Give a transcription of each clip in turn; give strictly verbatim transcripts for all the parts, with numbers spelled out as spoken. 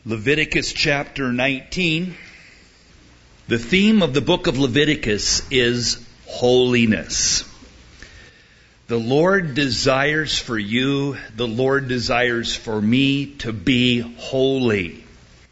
Leviticus chapter nineteen. The theme of the book of Leviticus is holiness. The Lord desires for you, the Lord desires for me to be holy.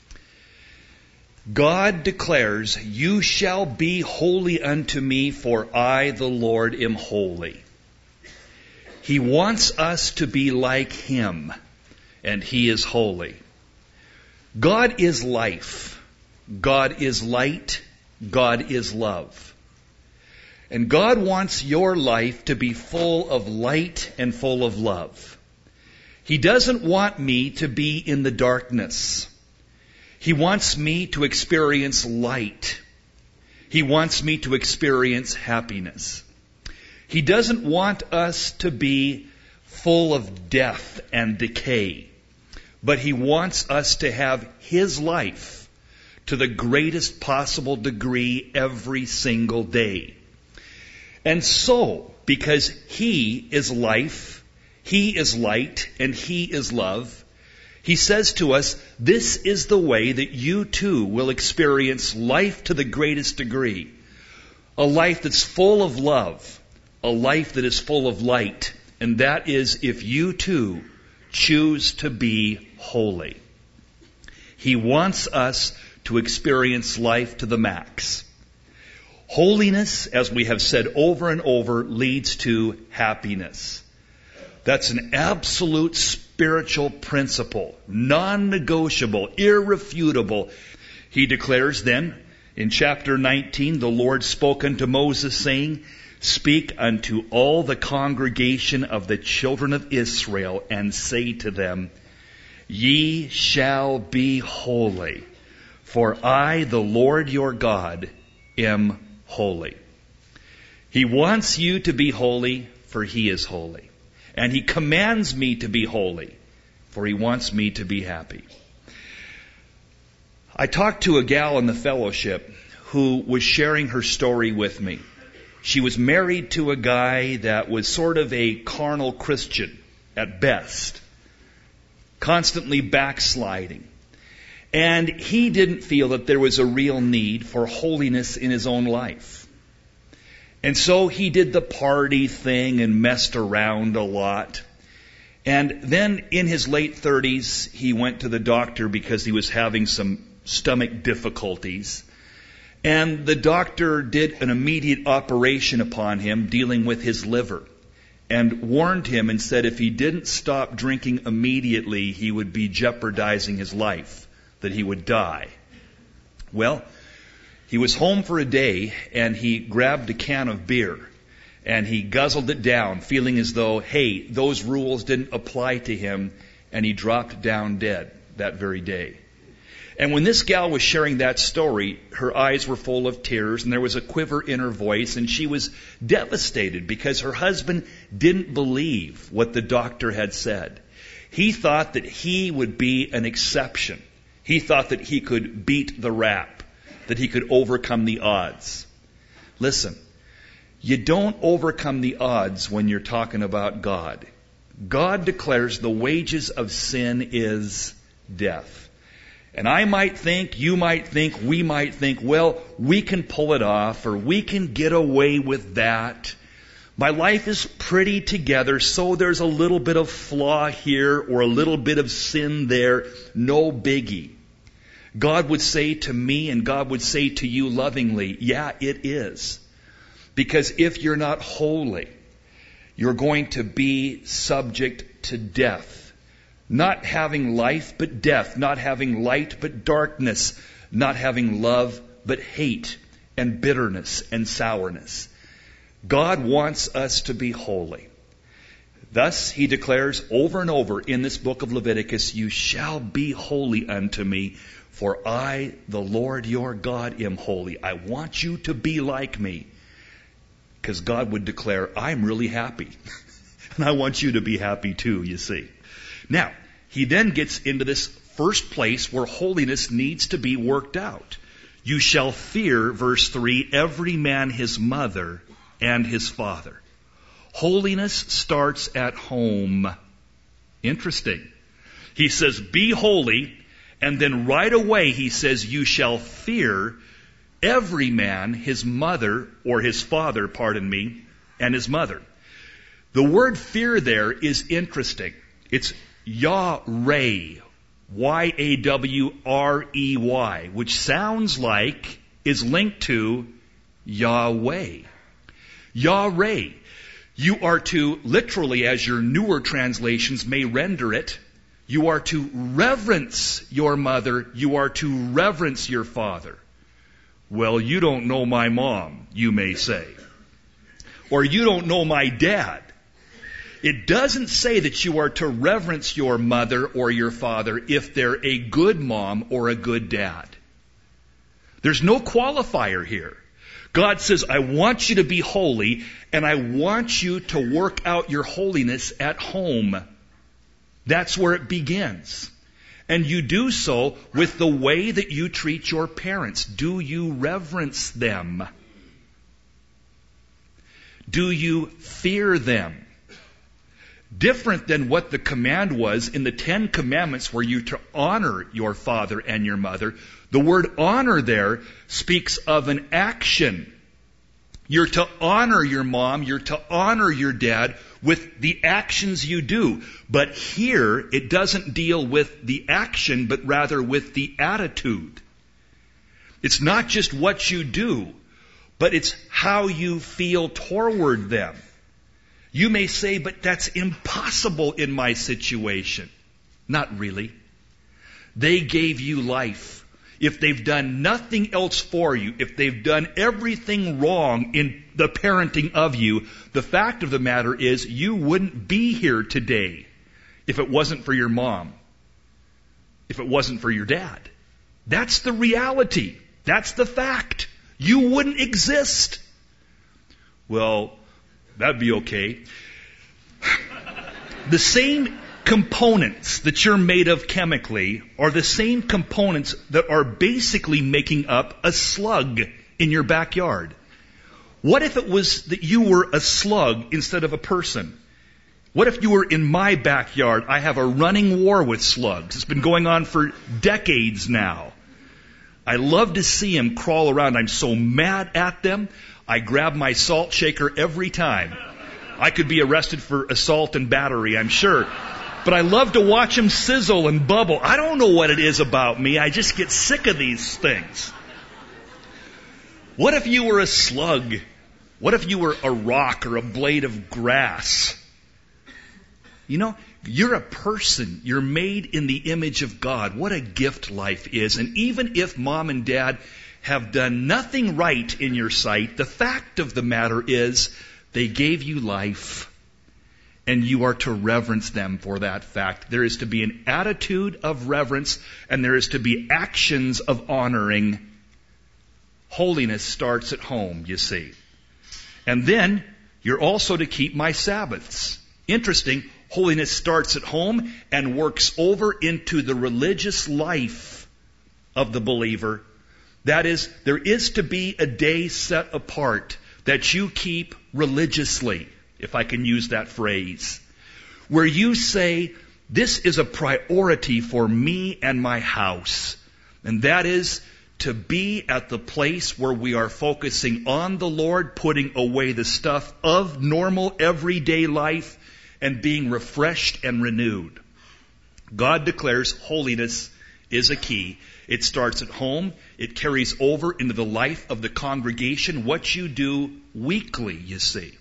God declares, "You shall be holy unto me, for I, the Lord, am holy." He wants us to be like Him, and He is holy. God is life. God is light. God is love. And God wants your life to be full of light and full of love. He doesn't want me to be in the darkness. He wants me to experience light. He wants me to experience happiness. He doesn't want us to be full of death and decay. But He wants us to have His life to the greatest possible degree every single day. And so, because He is life, He is light, and He is love, He says to us, this is the way that you too will experience life to the greatest degree. A life that's full of love, a life that is full of light, and that is if you too choose to be holy. He wants us to experience life to the max. Holiness, as we have said over and over, leads to happiness. That's an absolute spiritual principle, non-negotiable, irrefutable. He declares then, in chapter nineteen, the Lord spoke unto Moses, saying, "Speak unto all the congregation of the children of Israel, and say to them, Ye shall be holy, for I, the Lord your God, am holy." He wants you to be holy, for He is holy. And He commands me to be holy, for He wants me to be happy. I talked to a gal in the fellowship who was sharing her story with me. She was married to a guy that was sort of a carnal Christian at best, constantly backsliding. And he didn't feel that there was a real need for holiness in his own life. And so he did the party thing and messed around a lot. And then in his late thirties, he went to the doctor because he was having some stomach difficulties. And the doctor did an immediate operation upon him, dealing with his liver, and warned him and said if he didn't stop drinking immediately, he would be jeopardizing his life, that he would die. Well, he was home for a day, and he grabbed a can of beer, and he guzzled it down, feeling as though, hey, those rules didn't apply to him, and he dropped down dead that very day. And when this gal was sharing that story, her eyes were full of tears and there was a quiver in her voice, and she was devastated because her husband didn't believe what the doctor had said. He thought that he would be an exception. He thought that he could beat the rap, that he could overcome the odds. Listen, you don't overcome the odds when you're talking about God. God declares the wages of sin is death. And I might think, you might think, we might think, well, we can pull it off, or we can get away with that. My life is pretty together, so there's a little bit of flaw here or a little bit of sin there. No biggie. God would say to me, and God would say to you lovingly, yeah, it is. Because if you're not holy, you're going to be subject to death. Not having life but death, not having light but darkness, not having love but hate and bitterness and sourness. God wants us to be holy. Thus, He declares over and over in this book of Leviticus, "You shall be holy unto me, for I, the Lord your God, am holy." I want you to be like me. Because God would declare, I'm really happy. And I want you to be happy too, you see. Now, He then gets into this first place where holiness needs to be worked out. You shall fear, verse three, every man his mother and his father. Holiness starts at home. Interesting. He says, be holy, And then right away he says, you shall fear every man his mother, or his father, pardon me, and his mother. The word fear there is interesting. It's Yah-Rey, Y A W R E Y, which sounds like is linked to Yahweh. Yah-Rey. You are to, literally, as your newer translations may render it, you are to reverence your mother, you are to reverence your father. Well, you don't know my mom, you may say. Or you don't know my dad. It doesn't say that you are to reverence your mother or your father if they're a good mom or a good dad. There's no qualifier here. God says, I want you to be holy, and I want you to work out your holiness at home. That's where it begins. And you do so with the way that you treat your parents. Do you reverence them? Do you fear them? Different than what the command was in the Ten Commandments, where you're to honor your father and your mother. The word honor there speaks of an action. You're to honor your mom, you're to honor your dad with the actions you do. But here, it doesn't deal with the action, but rather with the attitude. It's not just what you do, but it's how you feel toward them. You may say, but that's impossible in my situation. Not really. They gave you life. If they've done nothing else for you, if they've done everything wrong in the parenting of you, the fact of the matter is you wouldn't be here today if it wasn't for your mom, if it wasn't for your dad. That's the reality. That's the fact. You wouldn't exist. Well, that'd be okay. The same components that you're made of chemically are the same components that are basically making up a slug in your backyard. What if it was that you were a slug instead of a person? What if you were in my backyard? I have a running war with slugs. It's been going on for decades now. I love to see them crawl around. I'm so mad at them. I grab my salt shaker every time. I could be arrested for assault and battery, I'm sure. But I love to watch them sizzle and bubble. I don't know what it is about me. I just get sick of these things. What if you were a slug? What if you were a rock or a blade of grass? You know, you're a person. You're made in the image of God. What a gift life is. And even if mom and dad have done nothing right in your sight, the fact of the matter is they gave you life. And you are to reverence them for that fact. There is to be an attitude of reverence, and there is to be actions of honoring. Holiness starts at home, you see. And then, you're also to keep my Sabbaths. Interesting, holiness starts at home and works over into the religious life of the believer. That is, there is to be a day set apart that you keep religiously, if I can use that phrase, where you say, this is a priority for me and my house. And that is to be at the place where we are focusing on the Lord, putting away the stuff of normal everyday life, and being refreshed and renewed. God declares holiness is a key. It starts at home. It carries over into the life of the congregation, what you do weekly, you see.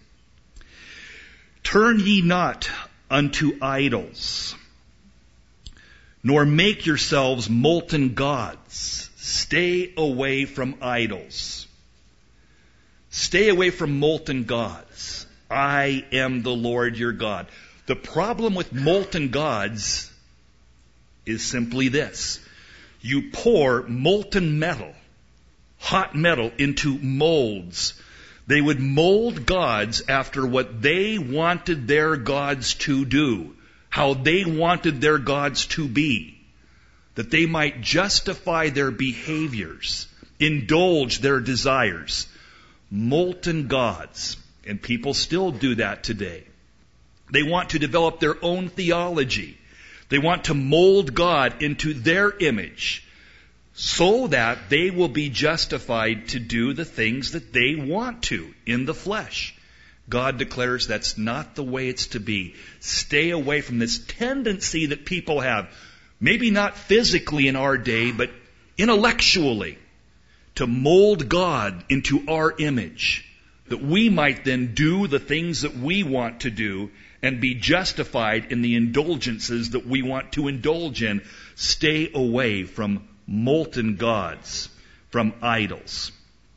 Turn ye not unto idols, nor make yourselves molten gods. Stay away from idols. Stay away from molten gods. I am the Lord your God. The problem with molten gods is simply this. You pour molten metal, hot metal, into molds. They would mold gods after what they wanted their gods to do, how they wanted their gods to be, that they might justify their behaviors, indulge their desires. Molten gods. And people still do that today. They want to develop their own theology. They want to mold God into their image so that they will be justified to do the things that they want to in the flesh. God declares that's not the way it's to be. Stay away from this tendency that people have, maybe not physically in our day, but intellectually, to mold God into our image, that we might then do the things that we want to do and be justified in the indulgences that we want to indulge in. Stay away from molten gods, from idols.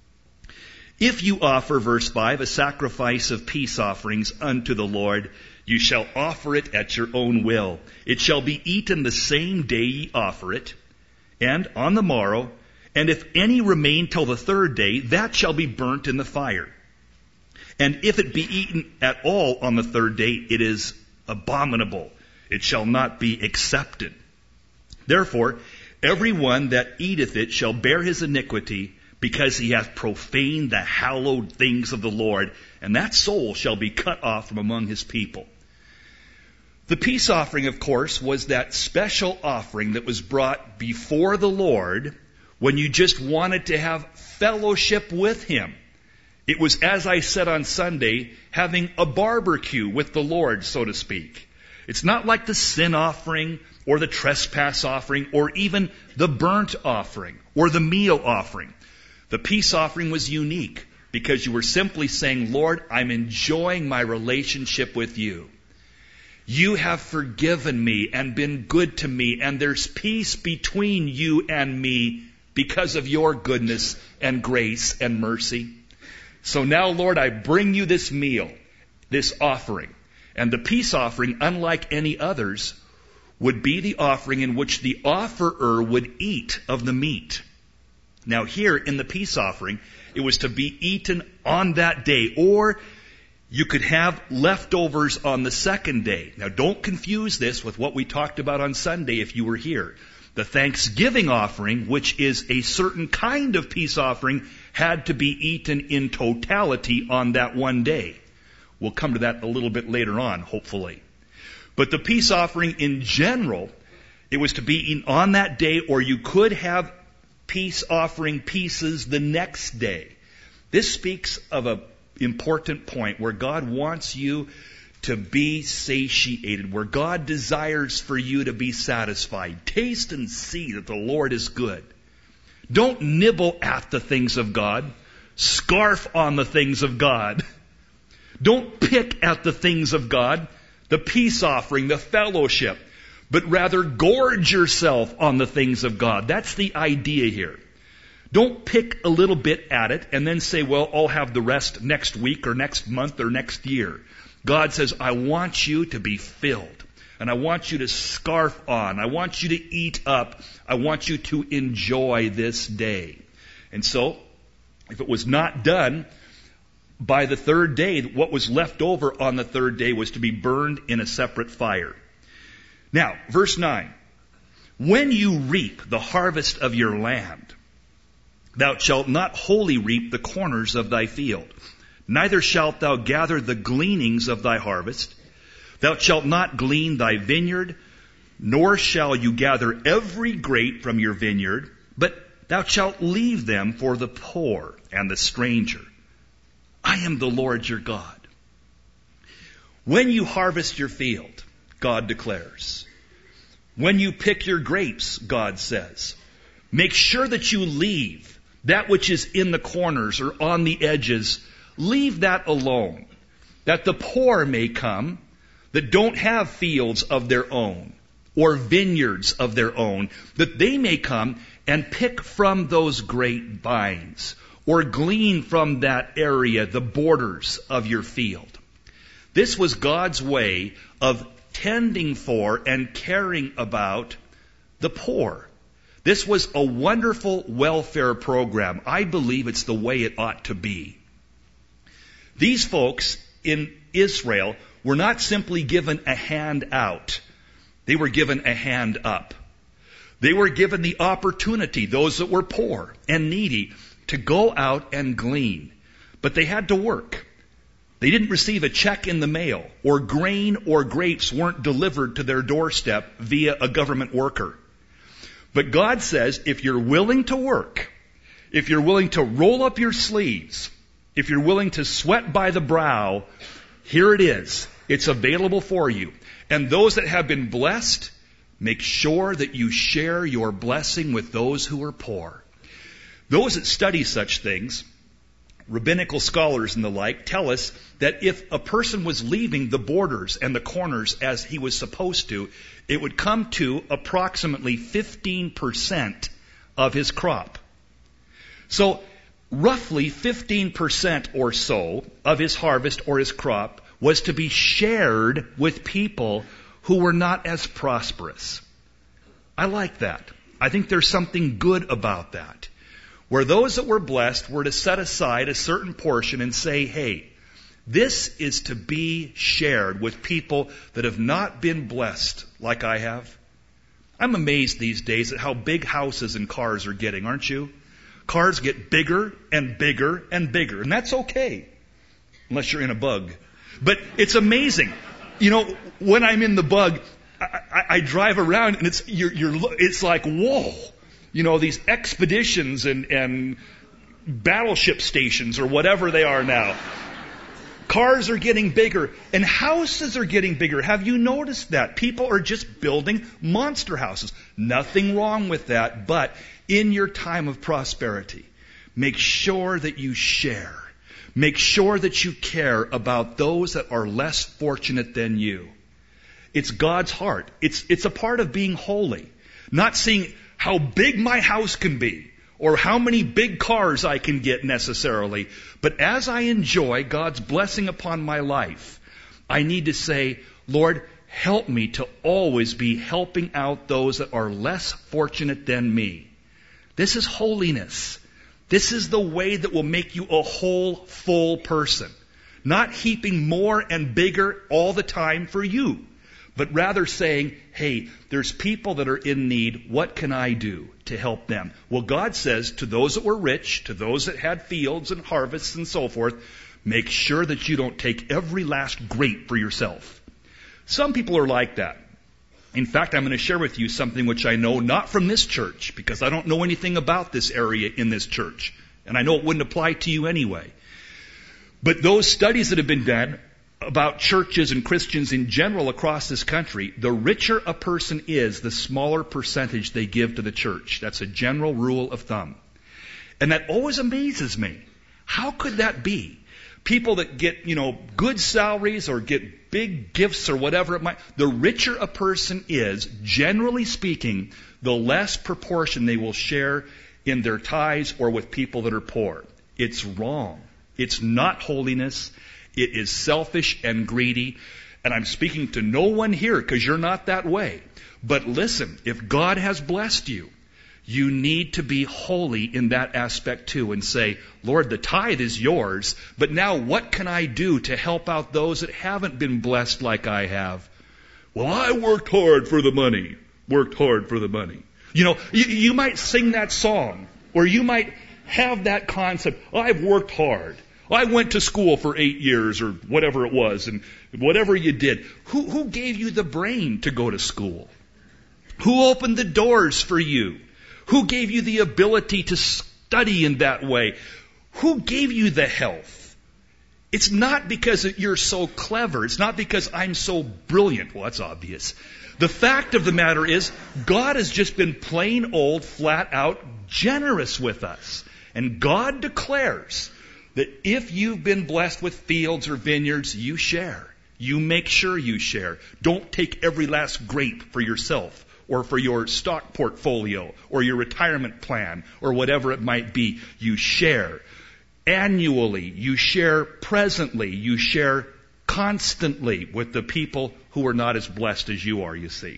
If you offer, verse five, a sacrifice of peace offerings unto the Lord, you shall offer it at your own will. It shall be eaten the same day ye offer it, and on the morrow, and if any remain till the third day, that shall be burnt in the fire. And if it be eaten at all on the third day, it is abominable. It shall not be accepted. Therefore, every one that eateth it shall bear his iniquity, because he hath profaned the hallowed things of the Lord, and that soul shall be cut off from among his people. The peace offering, of course, was that special offering that was brought before the Lord when you just wanted to have fellowship with him. It was, as I said on Sunday, having a barbecue with the Lord, so to speak. It's not like the sin offering or the trespass offering or even the burnt offering or the meal offering. The peace offering was unique because you were simply saying, Lord, I'm enjoying my relationship with you. You have forgiven me and been good to me, and there's peace between you and me because of your goodness and grace and mercy. So now, Lord, I bring you this meal, this offering. And the peace offering, unlike any others, would be the offering in which the offerer would eat of the meat. Now here in the peace offering, it was to be eaten on that day, or you could have leftovers on the second day. Now don't confuse this with what we talked about on Sunday if you were here. The Thanksgiving offering, which is a certain kind of peace offering, had to be eaten in totality on that one day. We'll come to that a little bit later on, hopefully. But the peace offering in general, it was to be eaten on that day, or you could have peace offering pieces the next day. This speaks of an important point where God wants you to be satiated, where God desires for you to be satisfied. Taste and see that the Lord is good. Don't nibble at the things of God. Scarf on the things of God. Don't pick at the things of God, the peace offering, the fellowship, but rather gorge yourself on the things of God. That's the idea here. Don't pick a little bit at it and then say, well, I'll have the rest next week or next month or next year. God says, I want you to be filled. And I want you to scarf on. I want you to eat up. I want you to enjoy this day. And so, if it was not done by the third day, what was left over on the third day was to be burned in a separate fire. Now, verse nine. When you reap the harvest of your land, thou shalt not wholly reap the corners of thy field. Neither shalt thou gather the gleanings of thy harvest. Thou shalt not glean thy vineyard, nor shall you gather every grape from your vineyard, but thou shalt leave them for the poor and the stranger. I am the Lord your God. When you harvest your field, God declares, when you pick your grapes, God says, make sure that you leave that which is in the corners or on the edges. Leave that alone, that the poor may come that don't have fields of their own or vineyards of their own, that they may come and pick from those grapevines or glean from that area the borders of your field. This was God's way of tending for and caring about the poor. This was a wonderful welfare program. I believe it's the way it ought to be. These folks in Israel were not simply given a hand out. They were given a hand up. They were given the opportunity, those that were poor and needy, to go out and glean. But they had to work. They didn't receive a check in the mail, or grain or grapes weren't delivered to their doorstep via a government worker. But God says, if you're willing to work, if you're willing to roll up your sleeves, if you're willing to sweat by the brow, here it is. It's available for you. And those that have been blessed, make sure that you share your blessing with those who are poor. Those that study such things, rabbinical scholars and the like, tell us that if a person was leaving the borders and the corners as he was supposed to, it would come to approximately fifteen percent of his crop. So, roughly fifteen percent or so of his harvest or his crop was to be shared with people who were not as prosperous. I like that. I think there's something good about that. Where those that were blessed were to set aside a certain portion and say, hey, this is to be shared with people that have not been blessed like I have. I'm amazed these days at how big houses and cars are getting, aren't you? Cars get bigger and bigger and bigger, and that's okay, unless you're in a Bug. But it's amazing. You know, when I'm in the Bug, I, I, I drive around, and it's you're, you're it's like, whoa. You know, these expeditions and, and battleship stations or whatever they are now. Cars are getting bigger and houses are getting bigger. Have you noticed that? People are just building monster houses. Nothing wrong with that, but in your time of prosperity, make sure that you share. Make sure that you care about those that are less fortunate than you. It's God's heart. It's, it's a part of being holy. Not seeing how big my house can be, or how many big cars I can get necessarily. But as I enjoy God's blessing upon my life, I need to say, Lord, help me to always be helping out those that are less fortunate than me. This is holiness. This is the way that will make you a whole, full person. Not heaping more and bigger all the time for you, but rather saying, hey, there's people that are in need. What can I do to help them? Well, God says to those that were rich, to those that had fields and harvests and so forth, make sure that you don't take every last grape for yourself. Some people are like that. In fact, I'm going to share with you something which I know not from this church, because I don't know anything about this area in this church. And I know it wouldn't apply to you anyway. But those studies that have been done about churches and Christians in general across this country, the richer a person is, the smaller percentage they give to the church. That's a general rule of thumb. And that always amazes me. How could that be? People that get, you know, good salaries or get big gifts or whatever it might, the richer a person is, generally speaking, the less proportion they will share in their tithes or with people that are poor. It's wrong. It's not holiness. It is selfish and greedy. And I'm speaking to no one here because you're not that way. But listen, if God has blessed you, you need to be holy in that aspect too and say, Lord, the tithe is yours, but now what can I do to help out those that haven't been blessed like I have? Well, I worked hard for the money. Worked hard for the money. You know, you, you might sing that song, or you might have that concept, I've worked hard. I went to school for eight years or whatever it was, and whatever you did. Who, who gave you the brain to go to school? Who opened the doors for you? Who gave you the ability to study in that way? Who gave you the health? It's not because you're so clever. It's not because I'm so brilliant. Well, that's obvious. The fact of the matter is, God has just been plain old, flat out generous with us. And God declares that if you've been blessed with fields or vineyards, you share. You make sure you share. Don't take every last grape for yourself or for your stock portfolio or your retirement plan or whatever it might be. You share annually. You share presently. You share constantly with the people who are not as blessed as you are, you see.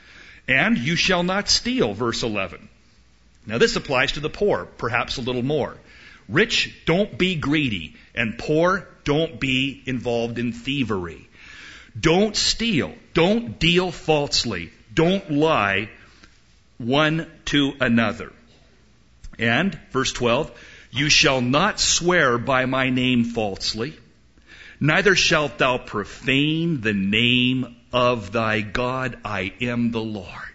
And you shall not steal, verse eleven. Now this applies to the poor, perhaps a little more. Rich, don't be greedy. And poor, don't be involved in thievery. Don't steal. Don't deal falsely. Don't lie one to another. And, verse twelve, you shall not swear by my name falsely, Neither shalt thou profane the name of thy God. I am the Lord.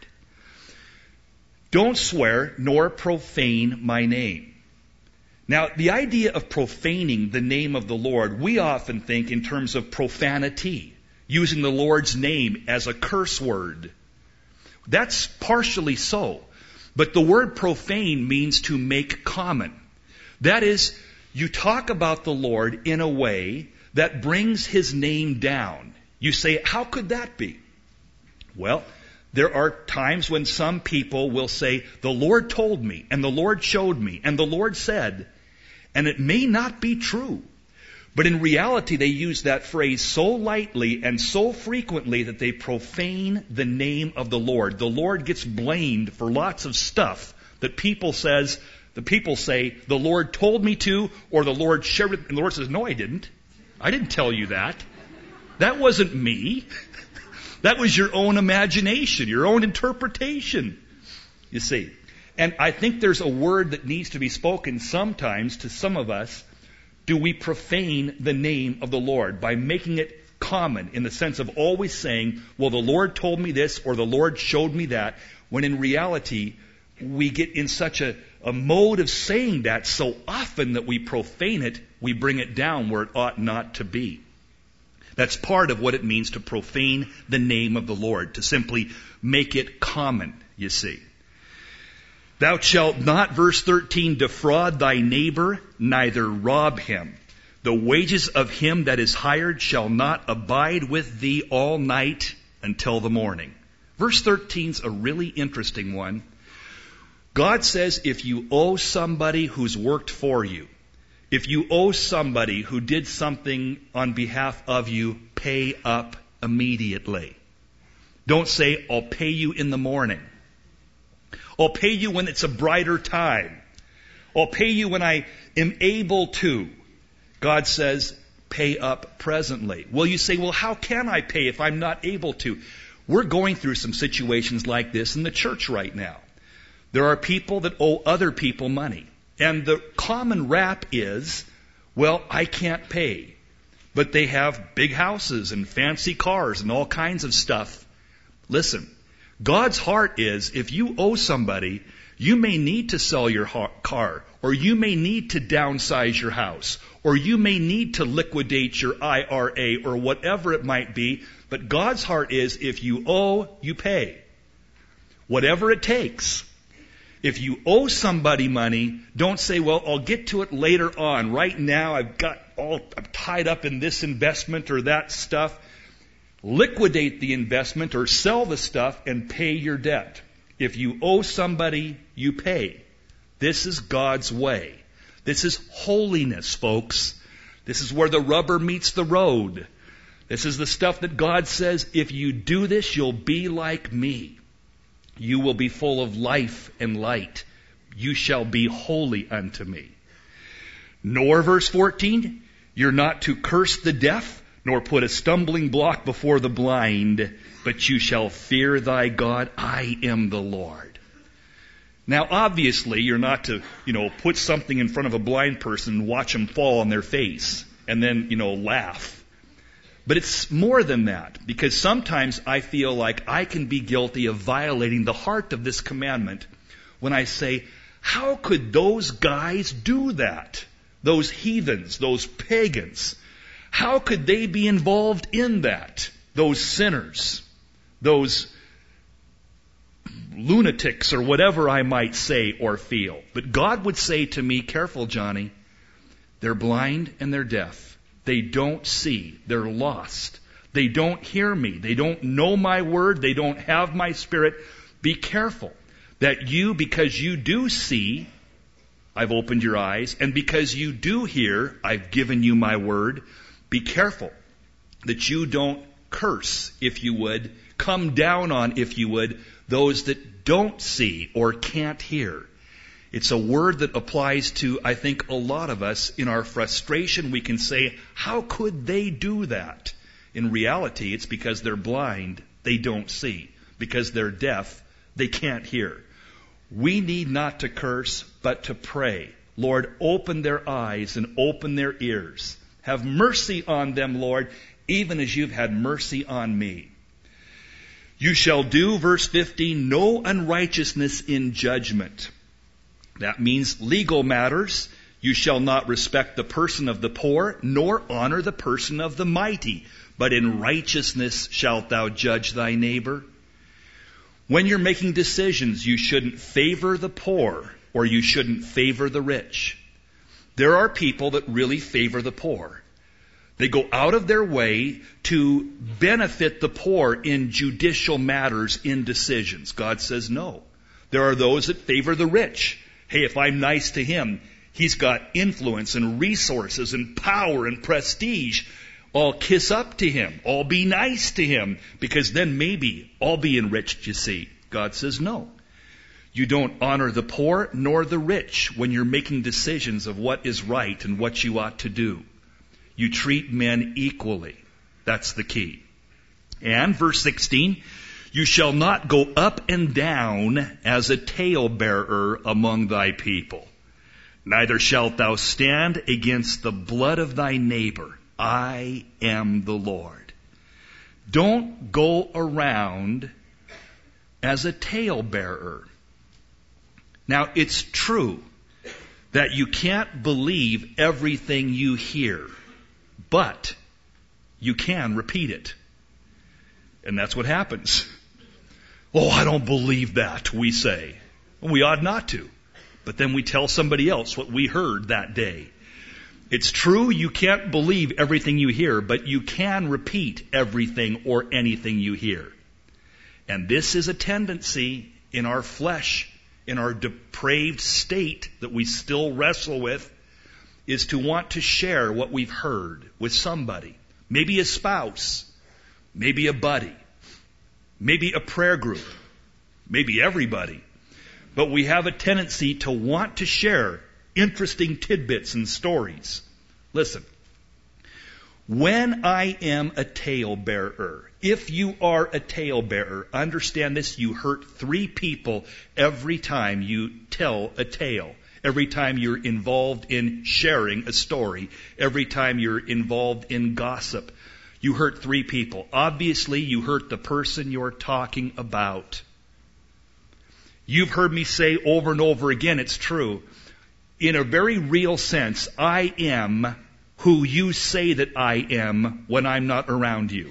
Don't swear nor profane my name. Now, the idea of profaning the name of the Lord, we often think in terms of profanity, using the Lord's name as a curse word. That's partially so. But the word profane means to make common. That is, you talk about the Lord in a way that brings His name down. You say, how could that be? Well, there are times when some people will say, the Lord told me, and the Lord showed me, and the Lord said, and it may not be true. But in reality, they use that phrase so lightly and so frequently that they profane the name of the Lord. The Lord gets blamed for lots of stuff that people says, the people say, the Lord told me to, or the Lord shared it, and the Lord says, no, I didn't. I didn't tell you that. That wasn't me. That was your own imagination, your own interpretation, you see. And I think there's a word that needs to be spoken sometimes to some of us. Do we profane the name of the Lord by making it common in the sense of always saying, well, the Lord told me this or the Lord showed me that, when in reality we get in such a, a mode of saying that so often that we profane it, we bring it down where it ought not to be. That's part of what it means to profane the name of the Lord, to simply make it common, you see. Thou shalt not, verse thirteen, defraud thy neighbor, neither rob him. The wages of him that is hired shall not abide with thee all night until the morning. Verse thirteen is a really interesting one. God says if you owe somebody who's worked for you, if you owe somebody who did something on behalf of you, pay up immediately. Don't say, I'll pay you in the morning. I'll pay you when it's a brighter time. I'll pay you when I am able to. God says, pay up presently. Well, you say, well, how can I pay if I'm not able to? We're going through some situations like this in the church right now. There are people that owe other people money. And the common rap is, well, I can't pay. But they have big houses and fancy cars and all kinds of stuff. Listen, God's heart is, if you owe somebody, you may need to sell your car, or you may need to downsize your house, or you may need to liquidate your I R A, or whatever it might be. But God's heart is, if you owe, you pay. Whatever it takes. If you owe somebody money, don't say, well, I'll get to it later on. Right now, I've got all, I'm tied up in this investment or that stuff. Liquidate the investment or sell the stuff and pay your debt. If you owe somebody, you pay. This is God's way. This is holiness, folks. This is where the rubber meets the road. This is the stuff that God says, if you do this, you'll be like me. You will be full of life and light. You shall be holy unto me. Nor, verse fourteen, you're not to curse the deaf, nor put a stumbling block before the blind, but you shall fear thy God. I am the Lord. Now, obviously, you're not to, you know, put something in front of a blind person and watch them fall on their face and then, you know, laugh. But it's more than that, because sometimes I feel like I can be guilty of violating the heart of this commandment when I say, how could those guys do that? Those heathens, those pagans. How could they be involved in that? Those sinners, those lunatics, or whatever I might say or feel. But God would say to me, careful, Johnny, they're blind and they're deaf. They don't see. They're lost. They don't hear me. They don't know my word. They don't have my spirit. Be careful that you, because you do see, I've opened your eyes, and because you do hear, I've given you my word. Be careful that you don't curse, if you would, come down on, if you would, those that don't see or can't hear. It's a word that applies to, I think, a lot of us. In our frustration, we can say, how could they do that? In reality, it's because they're blind, they don't see. Because they're deaf, they can't hear. We need not to curse, but to pray. Lord, open their eyes and open their ears. Have mercy on them, Lord, even as you've had mercy on me. You shall do, verse fifteen, no unrighteousness in judgment. That means legal matters. You shall not respect the person of the poor, nor honor the person of the mighty, but in righteousness shalt thou judge thy neighbor. When you're making decisions, you shouldn't favor the poor, or you shouldn't favor the rich. There are people that really favor the poor. They go out of their way to benefit the poor in judicial matters, in decisions. God says no. There are those that favor the rich. Hey, if I'm nice to him, he's got influence and resources and power and prestige. I'll kiss up to him. I'll be nice to him, because then maybe I'll be enriched, you see. God says no. You don't honor the poor nor the rich when you're making decisions of what is right and what you ought to do. You treat men equally. That's the key. And verse sixteen, you shall not go up and down as a talebearer among thy people. Neither shalt thou stand against the blood of thy neighbor. I am the Lord. Don't go around as a talebearer. Now, it's true that you can't believe everything you hear, but you can repeat it. And that's what happens. Oh, I don't believe that, we say. We ought not to. But then we tell somebody else what we heard that day. It's true you can't believe everything you hear, but you can repeat everything or anything you hear. And this is a tendency in our flesh, in our depraved state that we still wrestle with, is to want to share what we've heard with somebody. Maybe a spouse, maybe a buddy, maybe a prayer group, maybe everybody. But we have a tendency to want to share interesting tidbits and stories. Listen, when I am a talebearer, if you are a talebearer, understand this, you hurt three people every time you tell a tale. Every time you're involved in sharing a story, every time you're involved in gossip, you hurt three people. Obviously, you hurt the person you're talking about. You've heard me say over and over again, it's true. In a very real sense, I am who you say that I am when I'm not around you.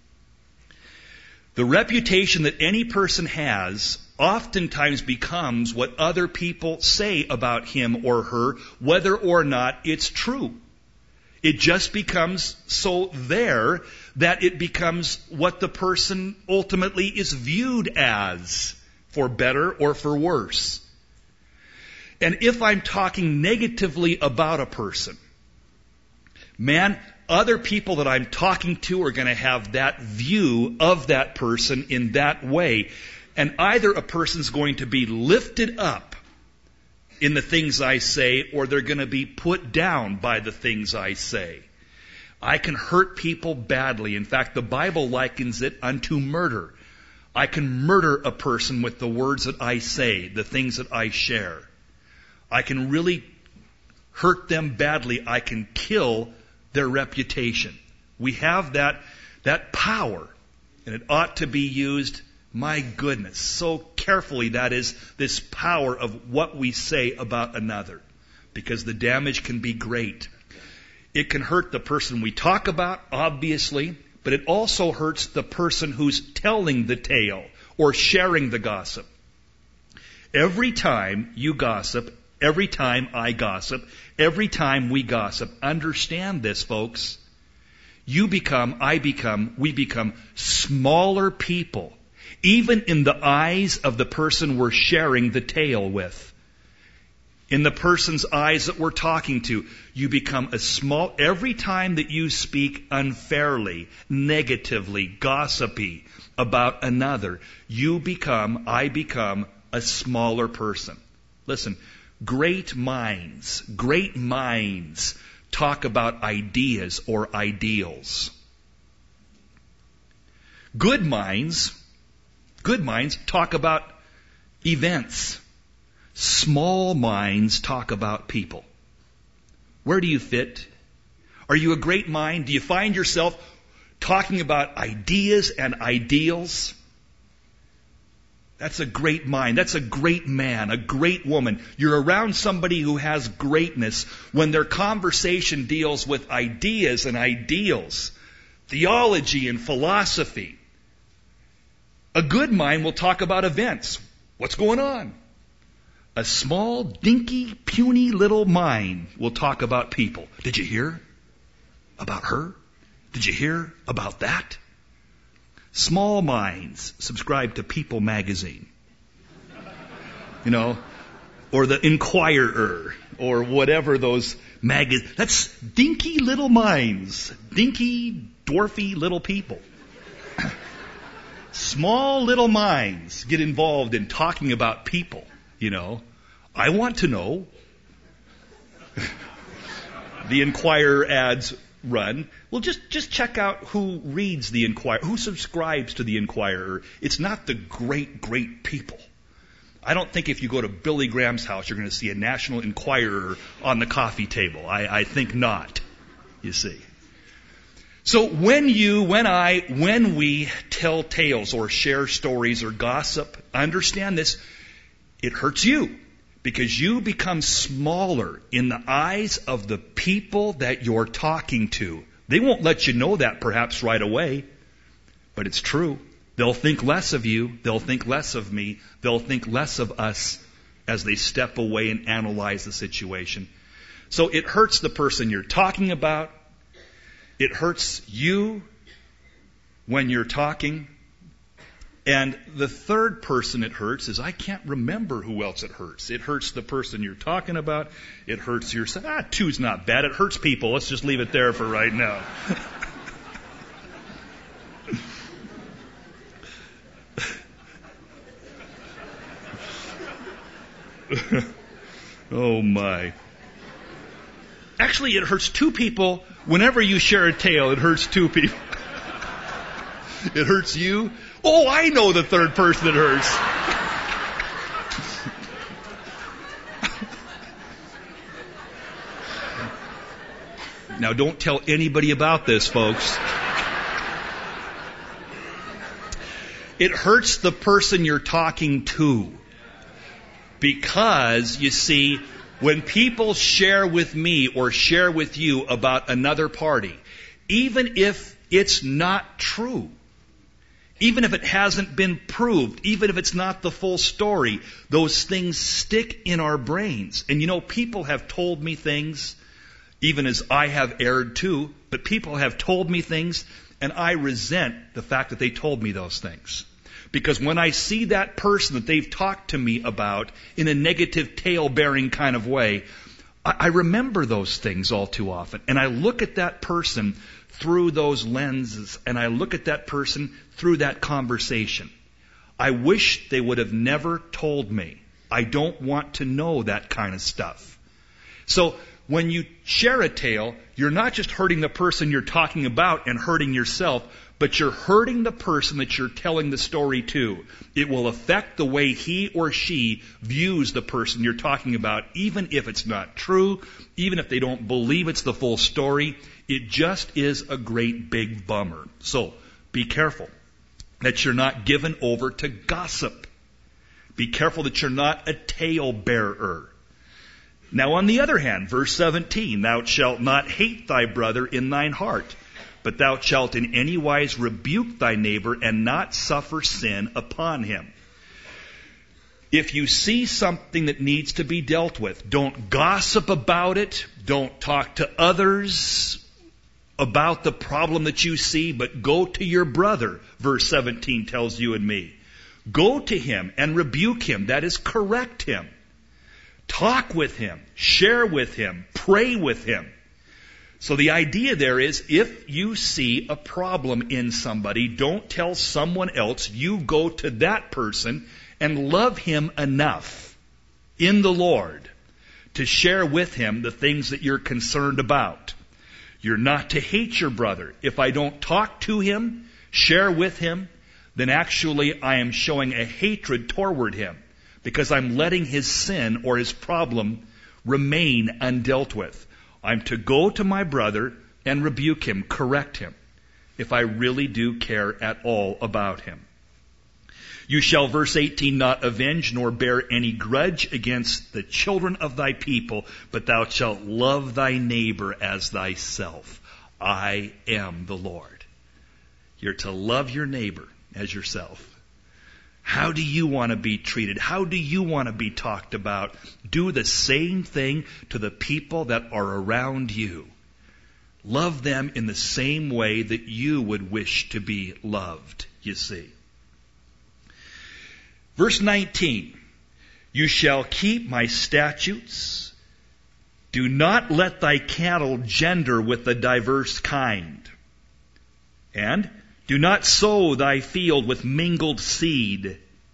The reputation that any person has oftentimes becomes what other people say about him or her, whether or not it's true. It just becomes so there that it becomes what the person ultimately is viewed as, for better or for worse. And if I'm talking negatively about a person, man, other people that I'm talking to are going to have that view of that person in that way. And either a person's going to be lifted up in the things I say, or they're going to be put down by the things I say. I can hurt people badly. In fact, the Bible likens it unto murder. I can murder a person with the words that I say, the things that I share. I can really hurt them badly. I can kill their reputation. We have that, that power, and it ought to be used, my goodness, so carefully. That is this power of what we say about another, because the damage can be great. It can hurt the person we talk about, obviously, but it also hurts the person who's telling the tale or sharing the gossip. Every time you gossip, every time I gossip, every time we gossip, understand this, folks. You become, I become, we become smaller people, even in the eyes of the person we're sharing the tale with. In the person's eyes that we're talking to, you become a small, every time that you speak unfairly, negatively, gossipy about another, you become, I become a smaller person. Listen, great minds, great minds talk about ideas or ideals. Good minds, good minds talk about events. Small minds talk about people. Where do you fit? Are you a great mind? Do you find yourself talking about ideas and ideals? That's a great mind. That's a great man, a great woman. You're around somebody who has greatness when their conversation deals with ideas and ideals, theology and philosophy. A good mind will talk about events. What's going on? A small, dinky, puny little mind will talk about people. Did you hear about her? Did you hear about that? Small minds subscribe to People magazine. You know, or the Inquirer, or whatever those magazines. That's dinky little minds. Dinky, dwarfy little people. Small little minds get involved in talking about people, you know. I want to know. The Inquirer ads run. Well, just, just check out who reads the Inquirer, who subscribes to the Inquirer. It's not the great, great people. I don't think if you go to Billy Graham's house, you're going to see a National Enquirer on the coffee table. I, I think not, you see. So when you, when I, when we tell tales or share stories or gossip, understand this, it hurts you because you become smaller in the eyes of the people that you're talking to. They won't let you know that perhaps right away, but it's true. They'll think less of you. They'll think less of me. They'll think less of us as they step away and analyze the situation. So it hurts the person you're talking about. It hurts you when you're talking. And the third person it hurts is, I can't remember who else it hurts. It hurts the person you're talking about. It hurts yourself. Ah, two's not bad. It hurts people. Let's just leave it there for right now. Oh my. Actually, it hurts two people. Whenever you share a tale, it hurts two people. It hurts you. Oh, I know the third person it hurts. Now, don't tell anybody about this, folks. It hurts the person you're talking to. Because, you see, when people share with me or share with you about another party, even if it's not true, even if it hasn't been proved, even if it's not the full story, those things stick in our brains. And you know, people have told me things, even as I have erred too, but people have told me things, and I resent the fact that they told me those things. Because when I see that person that they've talked to me about in a negative tale-bearing kind of way, I remember those things all too often. And I look at that person through those lenses, and I look at that person through that conversation. I wish they would have never told me. I don't want to know that kind of stuff. So when you share a tale, you're not just hurting the person you're talking about and hurting yourself, but you're hurting the person that you're telling the story to. It will affect the way he or she views the person you're talking about, even if it's not true, even if they don't believe it's the full story. It just is a great big bummer. So be careful that you're not given over to gossip. Be careful that you're not a tale-bearer. Now on the other hand, verse seventeen, thou shalt not hate thy brother in thine heart, but thou shalt in any wise rebuke thy neighbor and not suffer sin upon him. If you see something that needs to be dealt with, don't gossip about it. Don't talk to others about the problem that you see, but go to your brother, verse seventeen tells you and me. Go to him and rebuke him. That is, correct him. Talk with him. Share with him. Pray with him. So the idea there is, if you see a problem in somebody, don't tell someone else. You go to that person and love him enough in the Lord to share with him the things that you're concerned about. You're not to hate your brother. If I don't talk to him, share with him, then actually I am showing a hatred toward him because I'm letting his sin or his problem remain undealt with. I'm to go to my brother, and rebuke him, correct him, if I really do care at all about him. You shall, verse eighteen, not avenge nor bear any grudge against the children of thy people, but thou shalt love thy neighbor as thyself. I am the Lord. You're to love your neighbor as yourself. How do you want to be treated? How do you want to be talked about? Do the same thing to the people that are around you. Love them in the same way that you would wish to be loved, you see. Verse nineteen, you shall keep my statutes. Do not let thy cattle gender with the diverse kind. And do not sow thy field with mingled seed.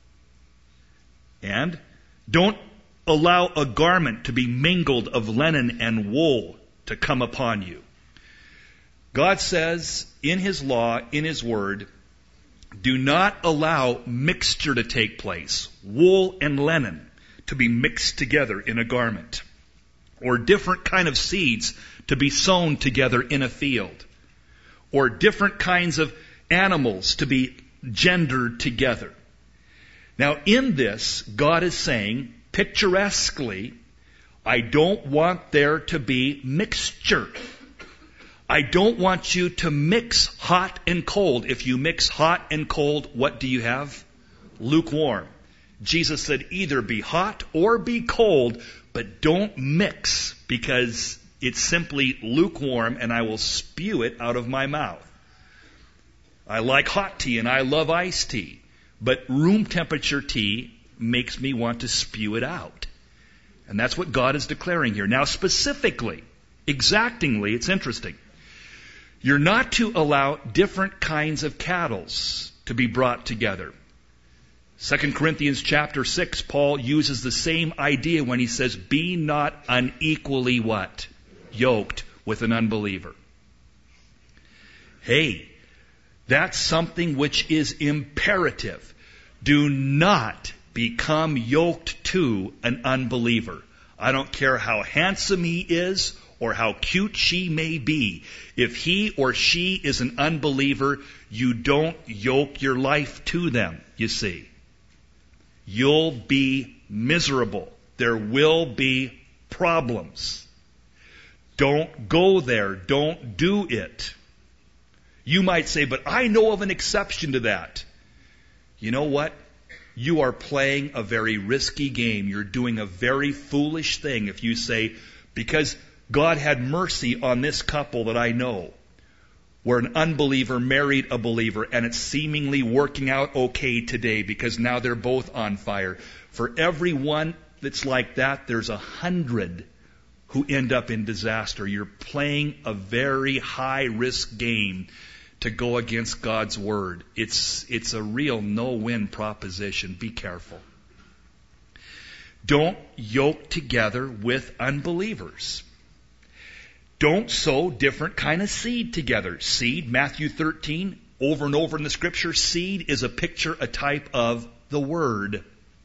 And don't allow a garment to be mingled of linen and wool to come upon you. God says in His law, in His word, do not allow mixture to take place, wool and linen to be mixed together in a garment, or different kind of seeds to be sown together in a field, or different kinds of animals to be gendered together. Now in this, God is saying, picturesquely, I don't want there to be mixture. I don't want you to mix hot and cold. If you mix hot and cold, what do you have? Lukewarm. Jesus said either be hot or be cold, but don't mix, because it's simply lukewarm and I will spew it out of my mouth. I like hot tea and I love iced tea, but room temperature tea makes me want to spew it out. And that's what God is declaring here. Now specifically, exactingly, it's interesting. You're not to allow different kinds of cattle to be brought together. Second Corinthians chapter six, Paul uses the same idea when he says, be not unequally what? Yoked with an unbeliever. Hey, that's something which is imperative. Do not become yoked to an unbeliever. I don't care how handsome he is or how cute she may be. If he or she is an unbeliever, you don't yoke your life to them, you see. You'll be miserable. There will be problems. Don't go there. Don't do it. You might say, but I know of an exception to that. You know what? You are playing a very risky game. You're doing a very foolish thing if you say, because God had mercy on this couple that I know, where an unbeliever married a believer, and it's seemingly working out okay today because now they're both on fire. For every one that's like that, there's a hundred who end up in disaster. You're playing a very high-risk game to go against God's Word. It's, it's a real no-win proposition. Be careful. Don't yoke together with unbelievers. Don't sow different kind of seed together. Seed, Matthew thirteen, over and over in the Scripture, seed is a picture, a type of the Word.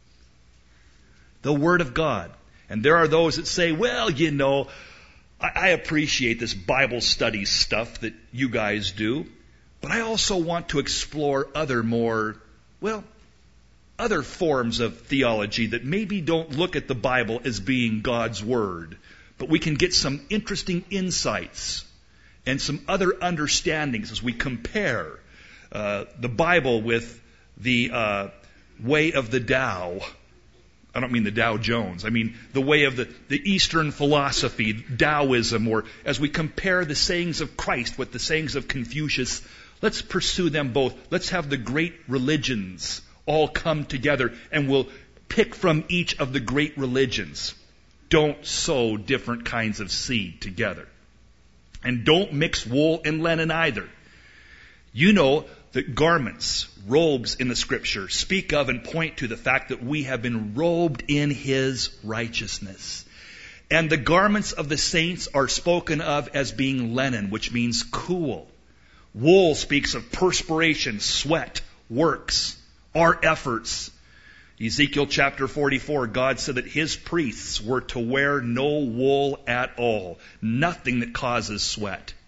The Word of God. And there are those that say, well, you know, I, I appreciate this Bible study stuff that you guys do, but I also want to explore other more, well, other forms of theology that maybe don't look at the Bible as being God's Word. But we can get some interesting insights and some other understandings as we compare uh, the Bible with the uh, way of the Tao. I don't mean the Dow Jones. I mean the way of the, the Eastern philosophy, Taoism, or as we compare the sayings of Christ with the sayings of Confucius. Let's pursue them both. Let's have the great religions all come together, and we'll pick from each of the great religions. Don't sow different kinds of seed together. And don't mix wool and linen either. You know that garments, robes in the Scripture, speak of and point to the fact that we have been robed in His righteousness. And the garments of the saints are spoken of as being linen, which means cool. Wool speaks of perspiration, sweat, works, our efforts. Ezekiel chapter forty-four, God said that His priests were to wear no wool at all, nothing that causes sweat.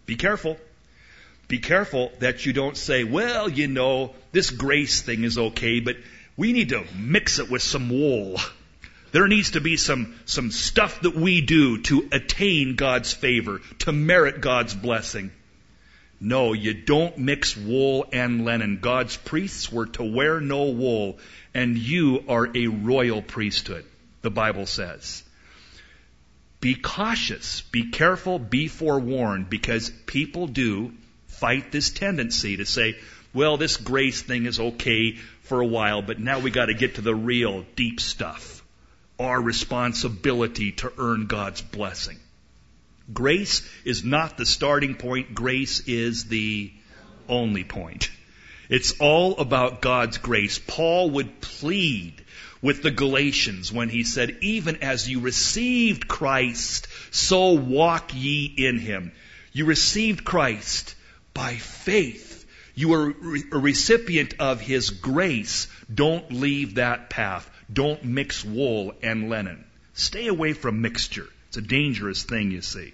Be careful. Be careful that you don't say, well, you know, this grace thing is okay, but we need to mix it with some wool. There needs to be some, some stuff that we do to attain God's favor, to merit God's blessing. No, you don't mix wool and linen. God's priests were to wear no wool, and you are a royal priesthood, the Bible says. Be cautious, be careful, be forewarned, because people do fight this tendency to say, well, this grace thing is okay for a while, but now we got to get to the real deep stuff. Our responsibility to earn God's blessing. Grace is not the starting point. Grace is the only point. It's all about God's grace. Paul would plead with the Galatians when he said, even as you received Christ, so walk ye in him. You received Christ by faith. You are a recipient of his grace. Don't leave that path. Don't mix wool and linen. Stay away from mixture. It's a dangerous thing, you see.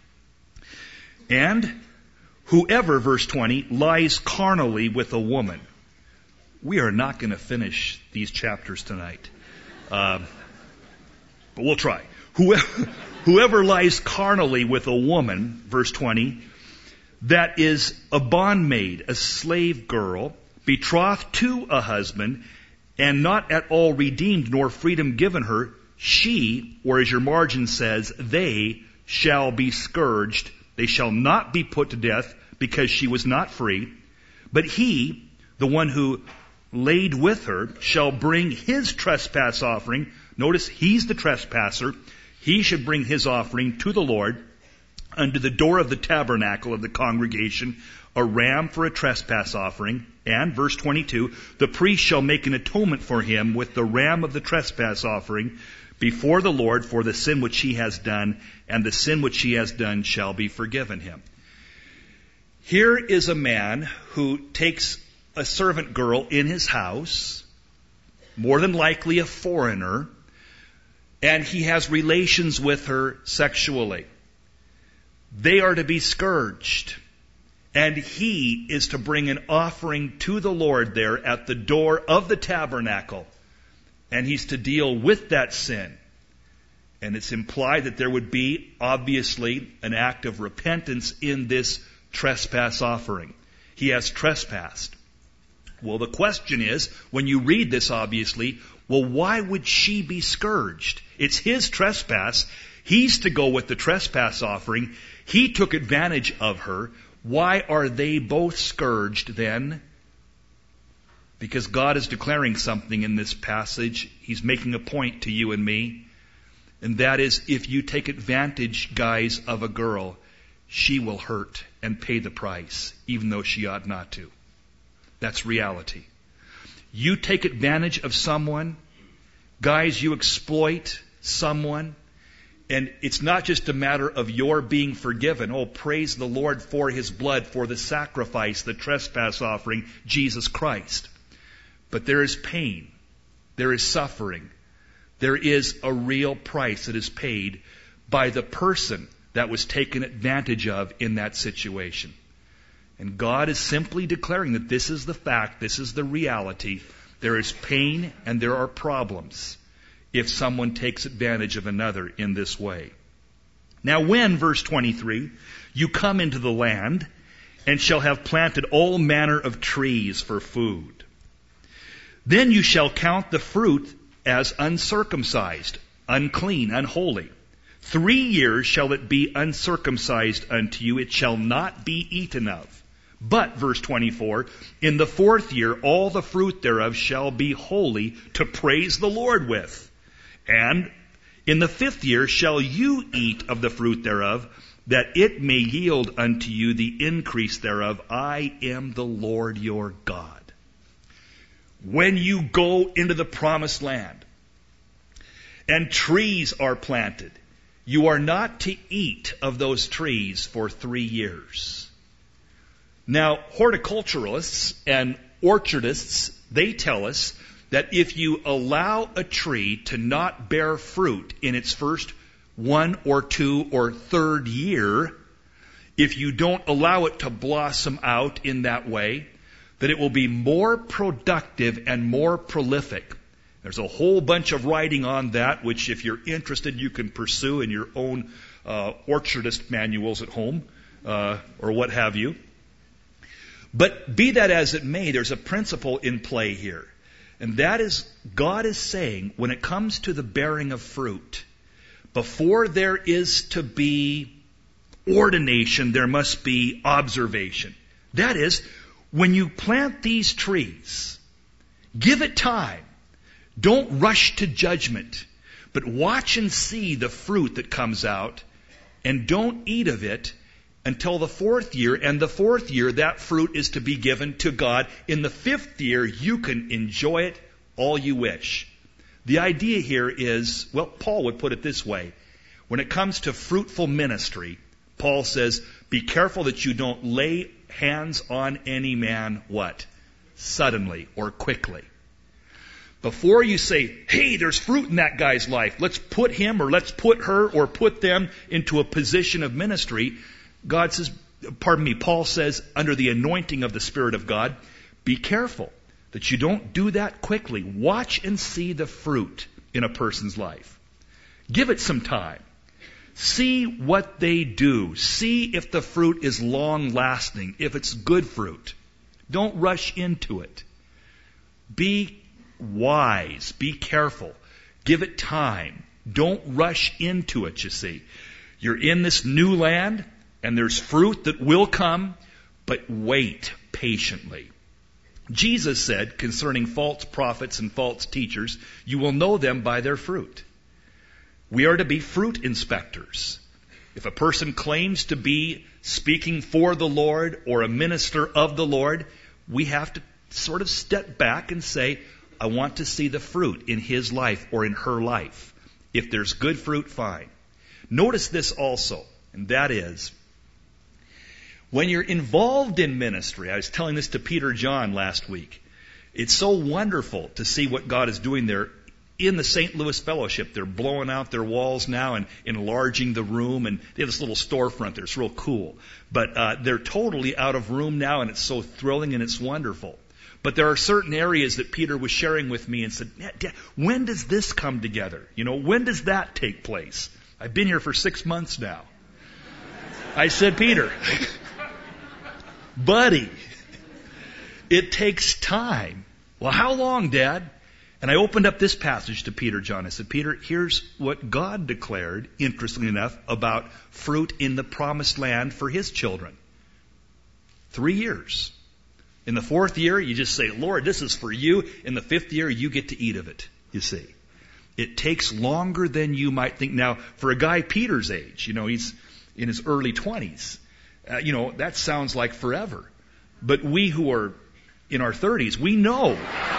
And whoever, verse twenty, lies carnally with a woman. We are not going to finish these chapters tonight. Uh, but we'll try. Whoever, whoever lies carnally with a woman, verse twenty, that is a bondmaid, a slave girl, betrothed to a husband, and not at all redeemed, nor freedom given her, she, or as your margin says, they shall be scourged. They shall not be put to death, because she was not free. But he, the one who laid with her, shall bring his trespass offering. Notice, he's the trespasser. He should bring his offering to the Lord unto the door of the tabernacle of the congregation, a ram for a trespass offering. And, verse twenty-two, the priest shall make an atonement for him with the ram of the trespass offering before the Lord for the sin which he has done, and the sin which he has done shall be forgiven him. Here is a man who takes a servant girl in his house, more than likely a foreigner, and he has relations with her sexually. They are to be scourged. And he is to bring an offering to the Lord there at the door of the tabernacle. And he's to deal with that sin. And it's implied that there would be, obviously, an act of repentance in this trespass offering. He has trespassed. Well, the question is, when you read this, obviously, well, why would she be scourged? It's his trespass. He's to go with the trespass offering. He took advantage of her. Why are they both scourged then? Because God is declaring something in this passage. He's making a point to you and me. And that is, if you take advantage, guys, of a girl, she will hurt and pay the price, even though she ought not to. That's reality. You take advantage of someone, guys, you exploit someone, and it's not just a matter of your being forgiven. Oh, praise the Lord for his blood, for the sacrifice, the trespass offering, Jesus Christ. But there is pain. There is suffering. There is a real price that is paid by the person that was taken advantage of in that situation. And God is simply declaring that this is the fact, this is the reality. There is pain and there are problems if someone takes advantage of another in this way. Now when, verse twenty-three, you come into the land and shall have planted all manner of trees for food, then you shall count the fruit as uncircumcised, unclean, unholy. Three years shall it be uncircumcised unto you, it shall not be eaten of. But, verse twenty-four, in the fourth year all the fruit thereof shall be holy to praise the Lord with. And in the fifth year shall you eat of the fruit thereof, that it may yield unto you the increase thereof. I am the Lord your God. When you go into the promised land and trees are planted, you are not to eat of those trees for three years. Now, horticulturalists and orchardists, they tell us that if you allow a tree to not bear fruit in its first one or two or third year, if you don't allow it to blossom out in that way, that it will be more productive and more prolific. There's a whole bunch of writing on that, which if you're interested, you can pursue in your own uh, orchardist manuals at home, uh, or what have you. But be that as it may, there's a principle in play here. And that is, God is saying, when it comes to the bearing of fruit, before there is to be ordination, there must be observation. That is, when you plant these trees, give it time. Don't rush to judgment, but watch and see the fruit that comes out, and don't eat of it until the fourth year. And the fourth year, that fruit is to be given to God. In the fifth year, you can enjoy it all you wish. The idea here is, well, Paul would put it this way. When it comes to fruitful ministry, Paul says, be careful that you don't lay hands on any man, what? Suddenly or quickly. Before you say, hey, there's fruit in that guy's life, let's put him or let's put her or put them into a position of ministry, God says, pardon me, Paul says, under the anointing of the Spirit of God, be careful that you don't do that quickly. Watch and see the fruit in a person's life. Give it some time. See what they do. See if the fruit is long-lasting, if it's good fruit. Don't rush into it. Be wise. Be careful. Give it time. Don't rush into it, you see. You're in this new land, and there's fruit that will come, but wait patiently. Jesus said concerning false prophets and false teachers, you will know them by their fruit. We are to be fruit inspectors. If a person claims to be speaking for the Lord or a minister of the Lord, we have to sort of step back and say, I want to see the fruit in his life or in her life. If there's good fruit, fine. Notice this also, and that is, when you're involved in ministry, I was telling this to Peter John last week, it's so wonderful to see what God is doing there in the Saint Louis Fellowship. They're blowing out their walls now and enlarging the room, and they have this little storefront there. It's real cool. But uh, they're totally out of room now, and it's so thrilling and it's wonderful. But there are certain areas that Peter was sharing with me and said, when does this come together? You know, when does that take place? I've been here for six months now. I said, Peter, buddy, it takes time. Well, how long, Dad? And I opened up this passage to Peter John. I said, Peter, here's what God declared, interestingly enough, about fruit in the promised land for his children. Three years. In the fourth year, you just say, Lord, this is for you. In the fifth year, you get to eat of it, you see. It takes longer than you might think. Now, for a guy Peter's age, you know, he's in his early twenties, uh, you know, that sounds like forever. But we who are in our thirties, we know.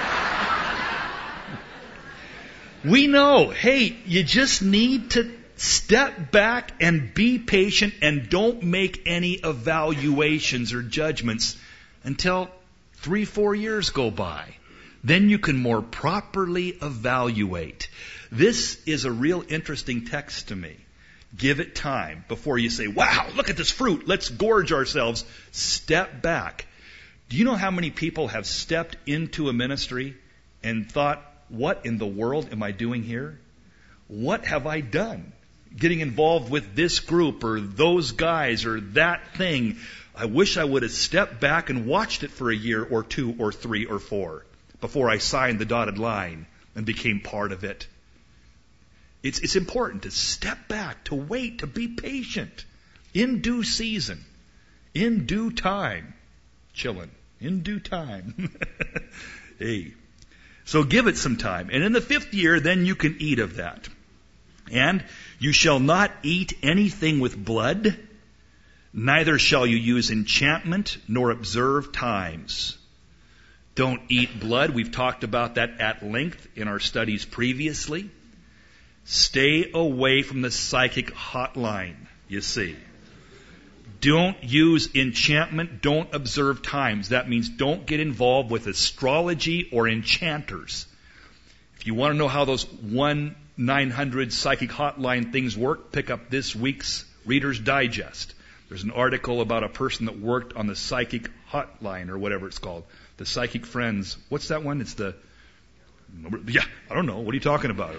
We know, hey, you just need to step back and be patient and don't make any evaluations or judgments until three, four years go by. Then you can more properly evaluate. This is a real interesting text to me. Give it time before you say, wow, look at this fruit. Let's gorge ourselves. Step back. Do you know how many people have stepped into a ministry and thought, what in the world am I doing here? What have I done? Getting involved with this group or those guys or that thing. I wish I would have stepped back and watched it for a year or two or three or four before I signed the dotted line and became part of it. It's, it's important to step back, to wait, to be patient. In due season. In due time. Chillin'. In due time. Hey. So give it some time. And in the fifth year, then you can eat of that. And you shall not eat anything with blood, neither shall you use enchantment, nor observe times. Don't eat blood. We've talked about that at length in our studies previously. Stay away from the psychic hotline, you see. Don't use enchantment. Don't observe times. That means don't get involved with astrology or enchanters. If you want to know how those one nine hundred psychic hotline things work, pick up this week's Reader's Digest. There's an article about a person that worked on the psychic hotline or whatever it's called. The Psychic Friends. What's that one? It's the... Yeah, I don't know. What are you talking about?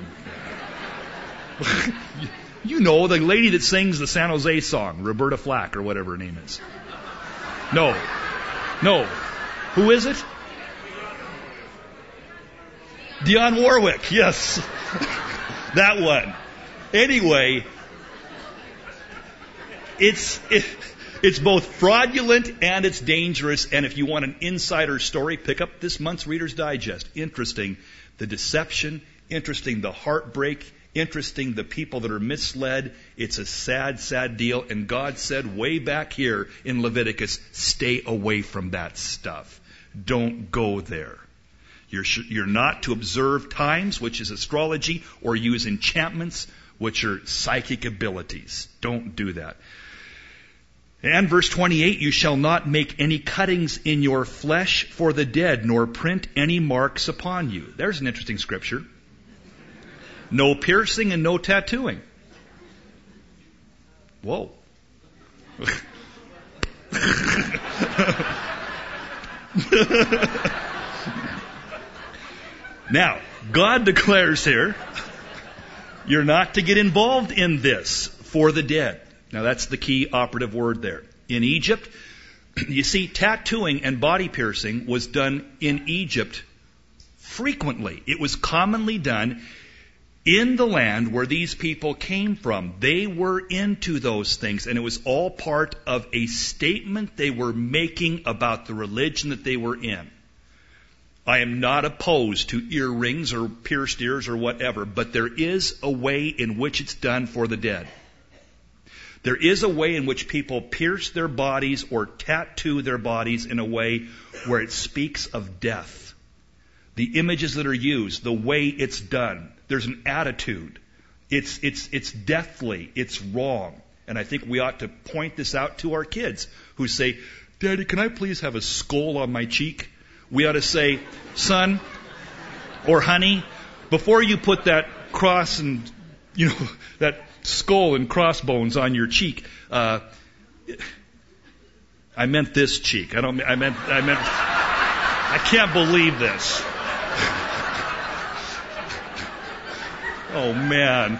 You know, the lady that sings the San Jose song, Roberta Flack or whatever her name is. No. No. Who is it? Dionne Warwick. Yes. That one. Anyway, it's it, it's both fraudulent and it's dangerous. And if you want an insider story, pick up this month's Reader's Digest. Interesting, the deception. Interesting, the heartbreak. Interesting, the people that are misled. It's a sad, sad deal. And God said way back here in Leviticus, stay away from that stuff. Don't go there. You're, sh- you're not to observe times, which is astrology, or use enchantments, which are psychic abilities. Don't do that. And verse twenty-eight, you shall not make any cuttings in your flesh for the dead, nor print any marks upon you. There's an interesting scripture. No piercing and no tattooing. Whoa. Now, God declares here, you're not to get involved in this for the dead. Now, that's the key operative word there. In Egypt, you see, tattooing and body piercing was done in Egypt frequently. It was commonly done in the land where these people came from. They were into those things, and it was all part of a statement they were making about the religion that they were in. I am not opposed to earrings or pierced ears or whatever, but there is a way in which it's done for the dead. There is a way in which people pierce their bodies or tattoo their bodies in a way where it speaks of death. The images that are used, the way it's done, there's an attitude. It's, it's, it's deathly. It's wrong. And I think we ought to point this out to our kids who say, Daddy, can I please have a skull on my cheek? We ought to say, son or honey, before you put that cross and, you know, that skull and crossbones on your cheek, uh, I meant this cheek. I don't, I meant, I meant, I can't believe this. Oh, man.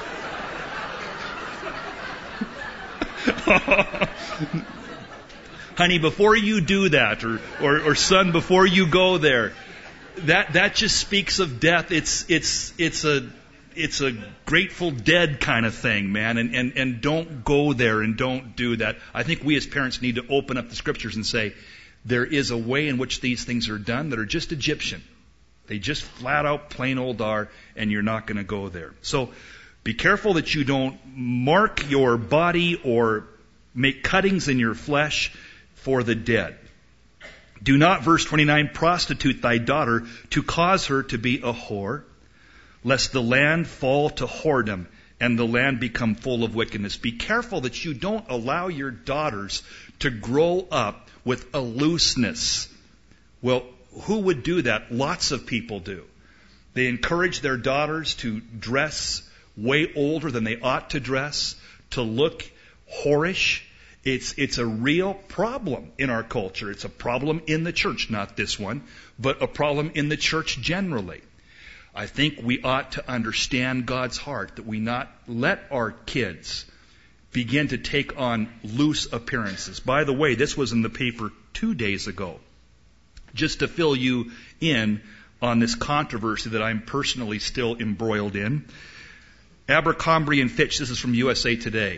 Honey, before you do that, or, or, or son, before you go there, that, that just speaks of death. It's, it's, it's a, it's a Grateful Dead kind of thing, man. And, and, and don't go there and don't do that. I think we as parents need to open up the scriptures and say, there is a way in which these things are done that are just Egyptian. They just flat out plain old are, and you're not going to go there. So be careful that you don't mark your body or make cuttings in your flesh for the dead. Do not, verse twenty-nine, prostitute thy daughter to cause her to be a whore, lest the land fall to whoredom and the land become full of wickedness. Be careful that you don't allow your daughters to grow up with a looseness. Well, who would do that? Lots of people do. They encourage their daughters to dress way older than they ought to dress, to look whorish. It's, it's a real problem in our culture. It's a problem in the church, not this one, but a problem in the church generally. I think we ought to understand God's heart, that we not let our kids begin to take on loose appearances. By the way, this was in the paper two days ago. Just to fill you in on this controversy that I'm personally still embroiled in. Abercrombie and Fitch, this is from U S A Today,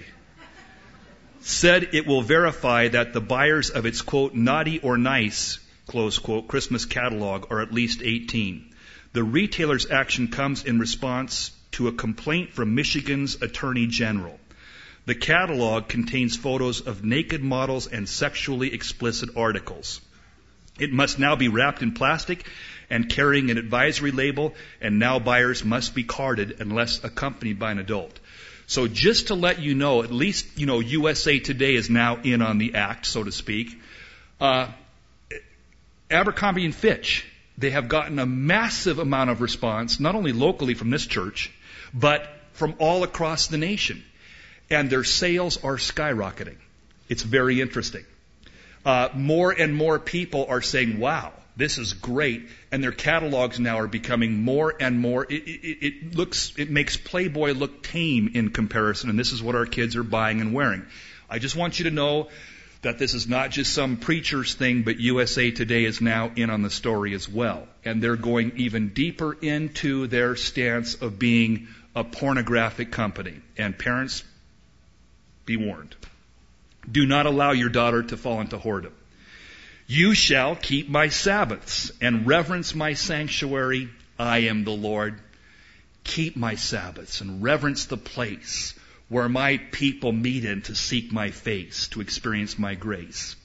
said it will verify that the buyers of its, quote, naughty or nice, close quote, Christmas catalog are at least eighteen. The retailer's action comes in response to a complaint from Michigan's Attorney General. The catalog contains photos of naked models and sexually explicit articles. It must now be wrapped in plastic and carrying an advisory label, and now buyers must be carded unless accompanied by an adult. So just to let you know, at least, you know, U S A Today is now in on the act, so to speak. Uh, Abercrombie and Fitch, they have gotten a massive amount of response, not only locally from this church, but from all across the nation. And their sales are skyrocketing. It's very interesting. Uh, more and more people are saying, wow, this is great. And their catalogs now are becoming more and more. It, it, it looks, it makes Playboy look tame in comparison. And this is what our kids are buying and wearing. I just want you to know that this is not just some preacher's thing, but U S A Today is now in on the story as well. And they're going even deeper into their stance of being a pornographic company. And parents, be warned. Do not allow your daughter to fall into whoredom. You shall keep my Sabbaths and reverence my sanctuary. I am the Lord. Keep my Sabbaths and reverence the place where my people meet in to seek my face, to experience my grace.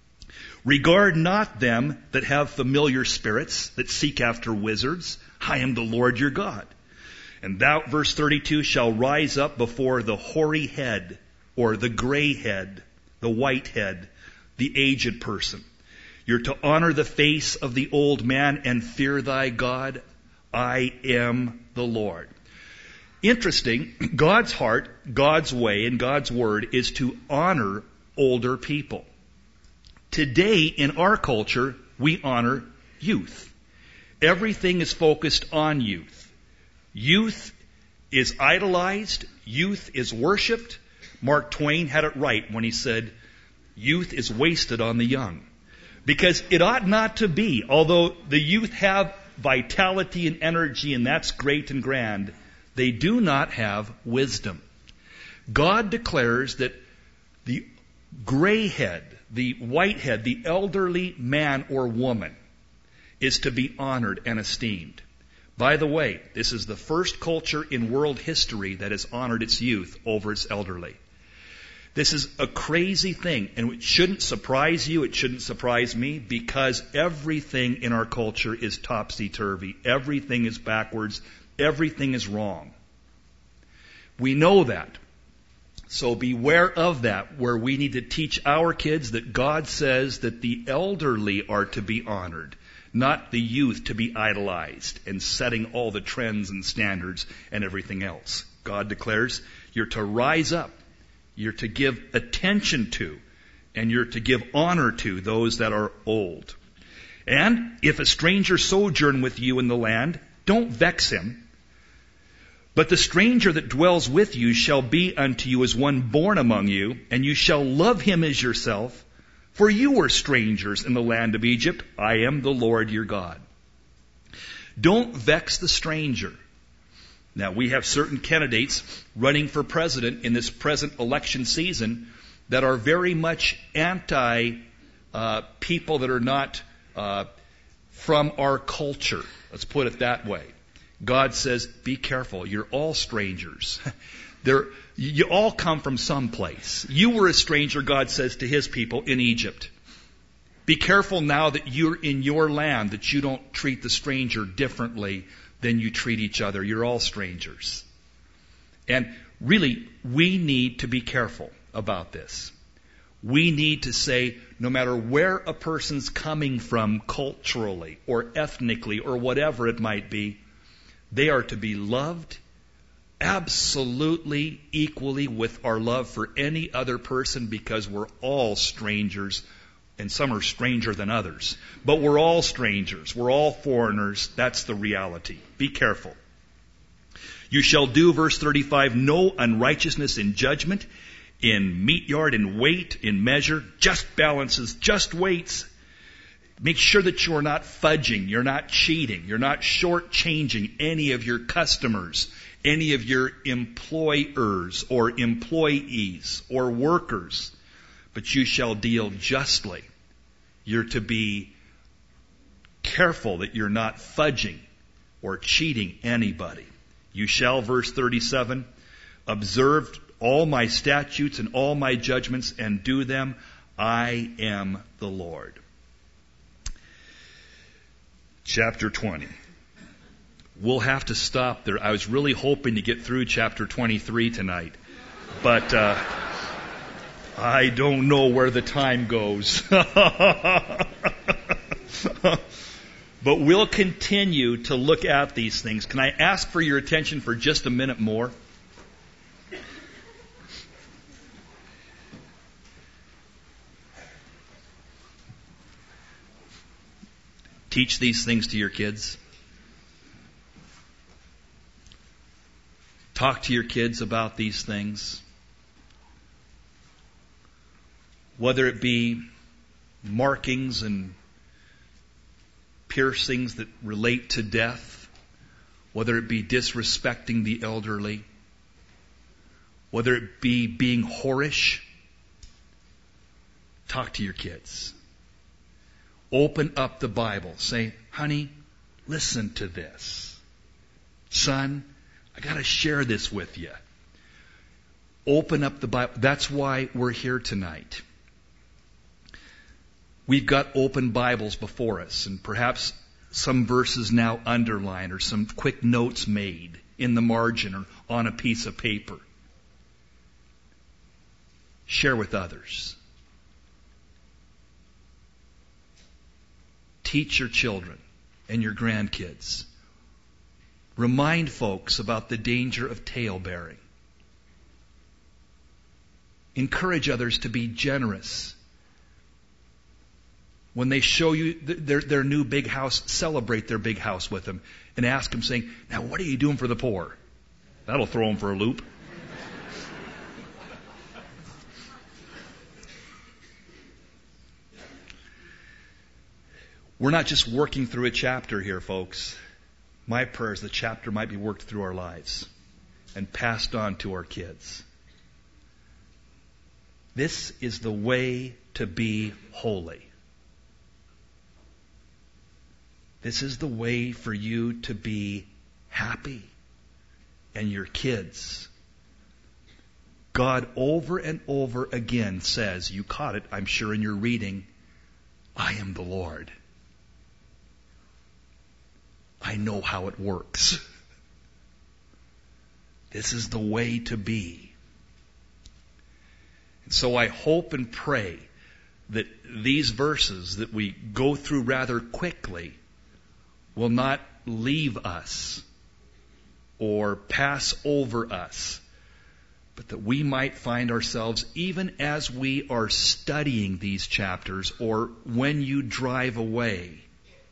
Regard not them that have familiar spirits, that seek after wizards. I am the Lord your God. And thou, verse thirty-two, shall rise up before the hoary head, or the gray head, the white head, the aged person. You're to honor the face of the old man and fear thy God. I am the Lord. Interesting, God's heart, God's way, and God's word is to honor older people. Today, in our culture, we honor youth. Everything is focused on youth. Youth is idolized. Youth is worshipped. Mark Twain had it right when he said, youth is wasted on the young. Because it ought not to be, although the youth have vitality and energy, and that's great and grand, they do not have wisdom. God declares that the gray head, the white head, the elderly man or woman is to be honored and esteemed. By the way, this is the first culture in world history that has honored its youth over its elderly. This is a crazy thing, and it shouldn't surprise you, it shouldn't surprise me, because everything in our culture is topsy-turvy. Everything is backwards. Everything is wrong. We know that. So beware of that, where we need to teach our kids that God says that the elderly are to be honored, not the youth to be idolized and setting all the trends and standards and everything else. God declares you're to rise up, you're to give attention to, and you're to give honor to those that are old. And if a stranger sojourn with you in the land, don't vex him. But the stranger that dwells with you shall be unto you as one born among you, and you shall love him as yourself. For you were strangers in the land of Egypt. I am the Lord your God. Don't vex the stranger. Now, we have certain candidates running for president in this present election season that are very much anti uh, people that are not uh, from our culture. Let's put it that way. God says, be careful. You're all strangers. They're, you all come from someplace. You were a stranger, God says to his people, in Egypt. Be careful now that you're in your land, that you don't treat the stranger differently than you treat each other. You're all strangers. And really, we need to be careful about this. We need to say, no matter where a person's coming from culturally or ethnically or whatever it might be, they are to be loved absolutely equally with our love for any other person, because we're all strangers, and some are stranger than others. But we're all strangers. We're all foreigners. That's the reality. Be careful. You shall do, verse thirty-five, no unrighteousness in judgment, in meat yard, in weight, in measure, just balances, just weights. Make sure that you are not fudging, you're not cheating, you're not shortchanging any of your customers, any of your employers or employees or workers, but you shall deal justly. You're to be careful that you're not fudging or cheating anybody. You shall, verse thirty-seven, observe all my statutes and all my judgments and do them. I am the Lord. Chapter twenty. We'll have to stop there. I was really hoping to get through chapter twenty-three tonight, but uh, I don't know where the time goes. But we'll continue to look at these things. Can I ask for your attention for just a minute more? teach these things to your kids? Talk to your kids about these things. Whether it be markings and piercings that relate to death, whether it be disrespecting the elderly, whether it be being whorish, talk to your kids. Open up the Bible. Say, honey, listen to this. Son, I got to share this with you. Open up the Bible. That's why we're here tonight. We've got open Bibles before us, and perhaps some verses now underlined or some quick notes made in the margin or on a piece of paper. Share with others. Teach your children and your grandkids. Remind folks about the danger of tale-bearing. Encourage others to be generous. When they show you their, their new big house, celebrate their big house with them and ask them, saying, now what are you doing for the poor? That'll throw them for a loop. We're not just working through a chapter here, folks. My prayer is the chapter might be worked through our lives and passed on to our kids. This is the way to be holy. This is the way for you to be happy and your kids. God over and over again says, you caught it, I'm sure, in your reading, I am the Lord. I know how it works. This is the way to be. And so I hope and pray that these verses that we go through rather quickly will not leave us or pass over us, but that we might find ourselves, even as we are studying these chapters or when you drive away,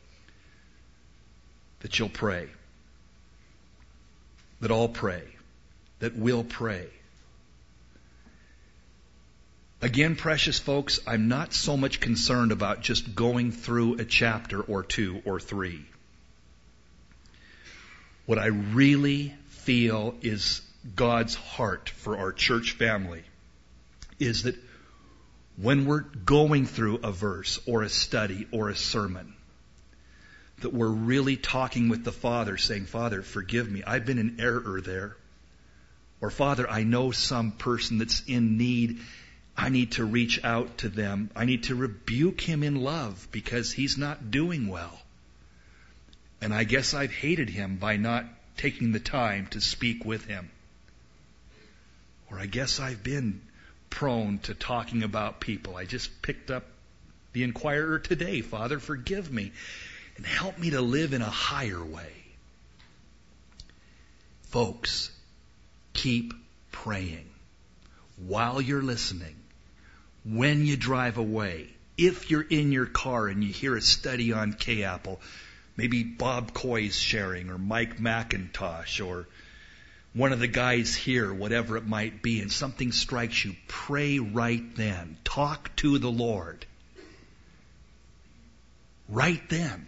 that you'll pray, that I'll pray, that we'll pray. Again, precious folks, I'm not so much concerned about just going through a chapter or two or three. What I really feel is God's heart for our church family is that when we're going through a verse or a study or a sermon, that we're really talking with the Father, saying, Father, forgive me. I've been in error there. Or, Father, I know some person that's in need. I need to reach out to them. I need to rebuke him in love because he's not doing well. And I guess I've hated him by not taking the time to speak with him. Or I guess I've been prone to talking about people. I just picked up the Inquirer today. Father, forgive me. And help me to live in a higher way. Folks, keep praying while you're listening, when you drive away, if you're in your car and you hear a study on K-Apple, maybe Bob Coy's sharing or Mike McIntosh or one of the guys here, whatever it might be, and something strikes you, pray right then. Talk to the Lord. Right then.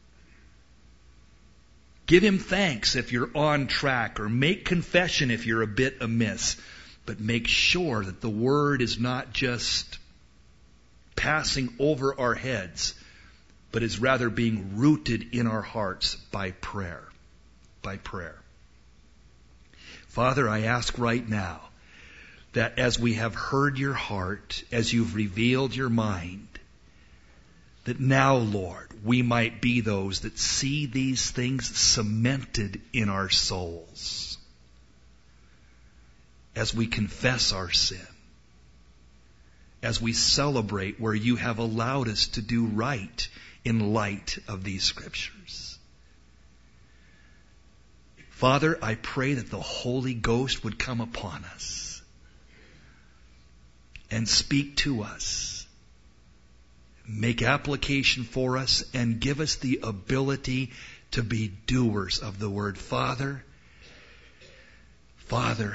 Give Him thanks if you're on track, or make confession if you're a bit amiss. But make sure that the Word is not just passing over our heads, but is rather being rooted in our hearts by prayer. By prayer. Father, I ask right now that as we have heard your heart, as you've revealed your mind, that now, Lord, we might be those that see these things cemented in our souls as we confess our sin, as we celebrate where you have allowed us to do right in light of these scriptures. Father, I pray that the Holy Ghost would come upon us and speak to us. make application for us and give us the ability to be doers of the word. Father, Father,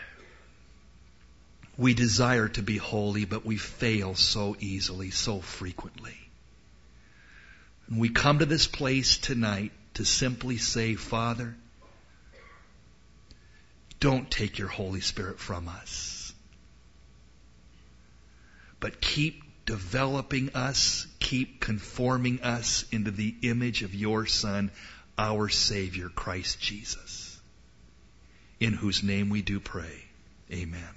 we desire to be holy, but we fail so easily, so frequently. And we come to this place tonight to simply say, Father, don't take your Holy Spirit from us, but keep developing us, keep conforming us into the image of your Son, our Savior, Christ Jesus, in whose name we do pray. Amen.